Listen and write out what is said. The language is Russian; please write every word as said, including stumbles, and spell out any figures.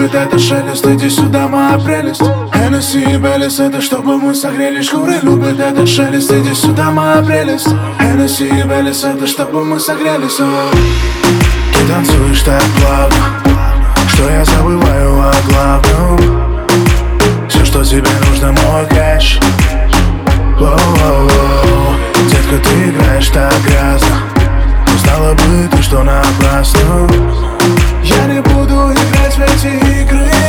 любит это шелест. Иди сюда, моя прелесть. Хеннесси и Беллис, это чтобы мы согрели шкуры. Любит этот шелест. Иди сюда, моя прелесть. Хеннесси и Беллис, это чтобы мы согрелись. Ты танцуешь так плавно, что я забываю о главном. Все, что тебе нужно, мой кэш. Воу-воу-воу. Детка, ты играешь так грязно, но знала бы ты, что напрасно. Я не буду играть в эти игры.